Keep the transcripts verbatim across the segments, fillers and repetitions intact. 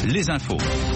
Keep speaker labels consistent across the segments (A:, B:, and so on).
A: les infos.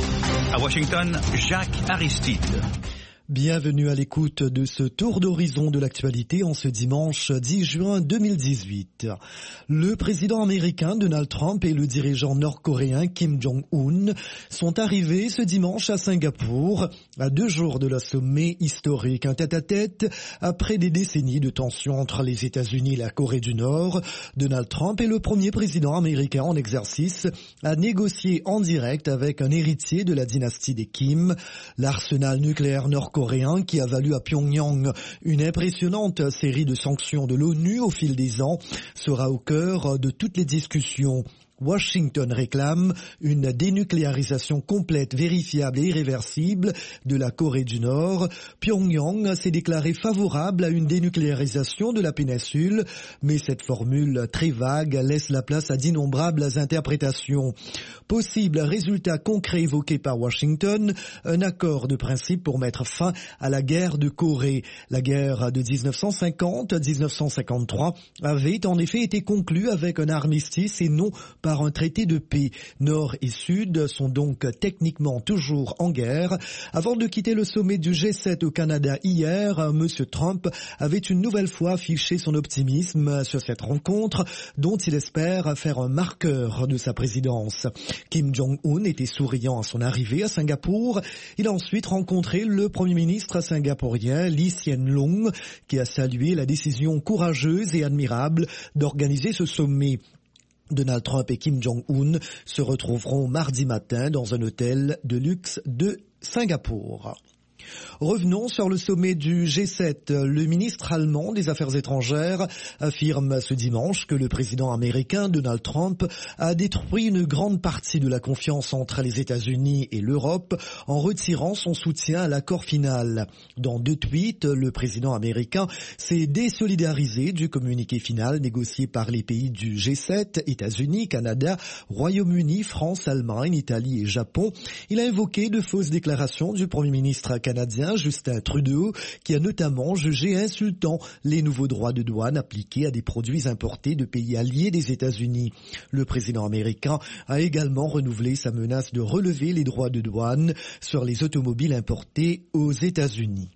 A: À Washington, Jacques Aristide.
B: Bienvenue à l'écoute de ce tour d'horizon de l'actualité en ce dimanche dix juin deux mille dix-huit. Le président américain Donald Trump et le dirigeant nord-coréen Kim Jong-un sont arrivés ce dimanche à Singapour, à deux jours de la sommet historique, un tête-à-tête après des décennies de tensions entre les États-Unis et la Corée du Nord. Donald Trump est le premier président américain en exercice à négocier en direct avec un héritier de la dynastie des Kim. L'arsenal nucléaire nord-coréen coréen qui a valu à Pyongyang une impressionnante série de sanctions de l'ONU au fil des ans sera au cœur de toutes les discussions. Washington réclame une dénucléarisation complète, vérifiable et irréversible de la Corée du Nord. Pyongyang s'est déclaré favorable à une dénucléarisation de la péninsule, mais cette formule très vague laisse la place à d'innombrables interprétations. Possible résultat concret évoqué par Washington, un accord de principe pour mettre fin à la guerre de Corée. La guerre de dix-neuf cent cinquante à dix-neuf cent cinquante-trois avait en effet été conclue avec un armistice et non par un traité de paix. Nord et Sud sont donc techniquement toujours en guerre. Avant de quitter le sommet du G sept au Canada hier, M. Trump avait une nouvelle fois affiché son optimisme sur cette rencontre dont il espère faire un marqueur de sa présidence. Kim Jong-un était souriant à son arrivée à Singapour. Il a ensuite rencontré le Premier ministre singapourien Lee Hsien Loong qui a salué la décision courageuse et admirable d'organiser ce sommet. Donald Trump et Kim Jong-un se retrouveront mardi matin dans un hôtel de luxe de Singapour. Revenons sur le sommet du G sept. Le ministre allemand des Affaires étrangères affirme ce dimanche que le président américain Donald Trump a détruit une grande partie de la confiance entre les États-Unis et l'Europe en retirant son soutien à l'accord final. Dans deux tweets, le président américain s'est désolidarisé du communiqué final négocié par les pays du G sept, États-Unis, Canada, Royaume-Uni, France, Allemagne, Italie et Japon. Il a évoqué de fausses déclarations du Premier ministre canadien Justin Trudeau, qui a notamment jugé insultant les nouveaux droits de douane appliqués à des produits importés de pays alliés des États-Unis. Le président américain a également renouvelé sa menace de relever les droits de douane sur les automobiles importées aux États-Unis.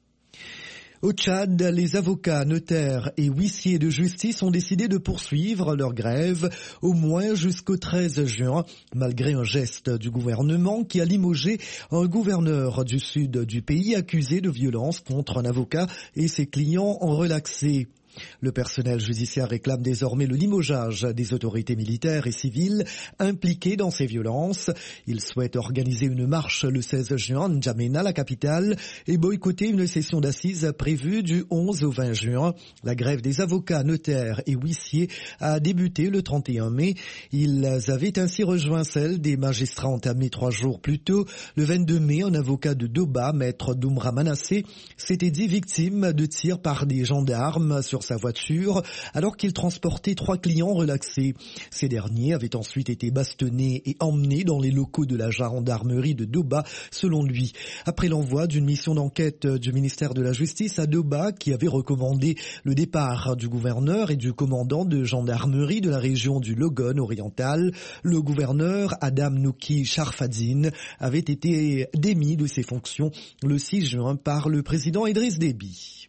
B: Au Tchad, les avocats, notaires et huissiers de justice ont décidé de poursuivre leur grève au moins jusqu'au treize juin, malgré un geste du gouvernement qui a limogé un gouverneur du sud du pays accusé de violence contre un avocat et ses clients ont relaxé. Le personnel judiciaire réclame désormais le limogeage des autorités militaires et civiles impliquées dans ces violences. Il souhaite organiser une marche le seize juin à N'Djamena, la capitale, et boycotter une session d'assises prévue du onze au vingt juin. La grève des avocats, notaires et huissiers a débuté le trente et un mai. Ils avaient ainsi rejoint celle des magistrats entamée trois jours plus tôt. Le vingt-deux mai, un avocat de Doba, maître Doumra Manassé, s'était dit victime de tirs par des gendarmes sur sa voiture alors qu'il transportait trois clients relaxés. Ces derniers avaient ensuite été bastonnés et emmenés dans les locaux de la gendarmerie de Doba, selon lui. Après l'envoi d'une mission d'enquête du ministère de la Justice à Doba qui avait recommandé le départ du gouverneur et du commandant de gendarmerie de la région du Logon oriental, le gouverneur Adam Nouki Sharfadine avait été démis de ses fonctions le six juin par le président Idriss Déby.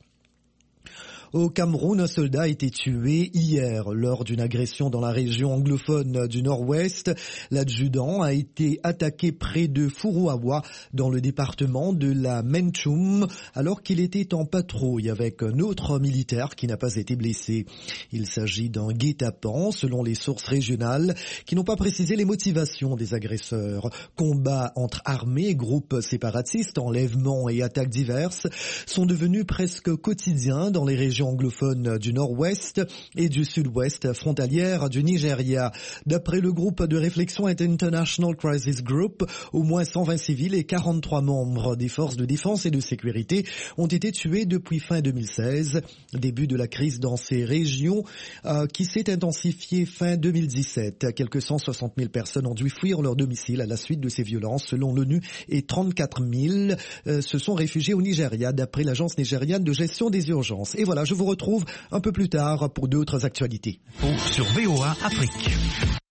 B: Au Cameroun, un soldat a été tué hier lors d'une agression dans la région anglophone du Nord-Ouest. L'adjudant a été attaqué près de Furuawa, dans le département de la Menchum, alors qu'il était en patrouille avec un autre militaire qui n'a pas été blessé. Il s'agit d'un guet-apens, selon les sources régionales, qui n'ont pas précisé les motivations des agresseurs. Combats entre armées et groupes séparatistes, enlèvements et attaques diverses sont devenus presque quotidiens dans les régions anglophones du nord-ouest et du sud-ouest frontalières du Nigeria. D'après le groupe de réflexion International Crisis Group, au moins cent vingt civils et quarante-trois membres des forces de défense et de sécurité ont été tués depuis fin deux mille seize, début de la crise dans ces régions euh, qui s'est intensifiée fin deux mille dix-sept. Quelques cent soixante mille personnes ont dû fuir leur domicile à la suite de ces violences selon l'ONU et trente-quatre mille euh, se sont réfugiés au Nigeria d'après l'agence nigériane de gestion des urgences. Et voilà, je vous retrouve un peu plus tard pour d'autres actualités.
A: Sur V O A Afrique.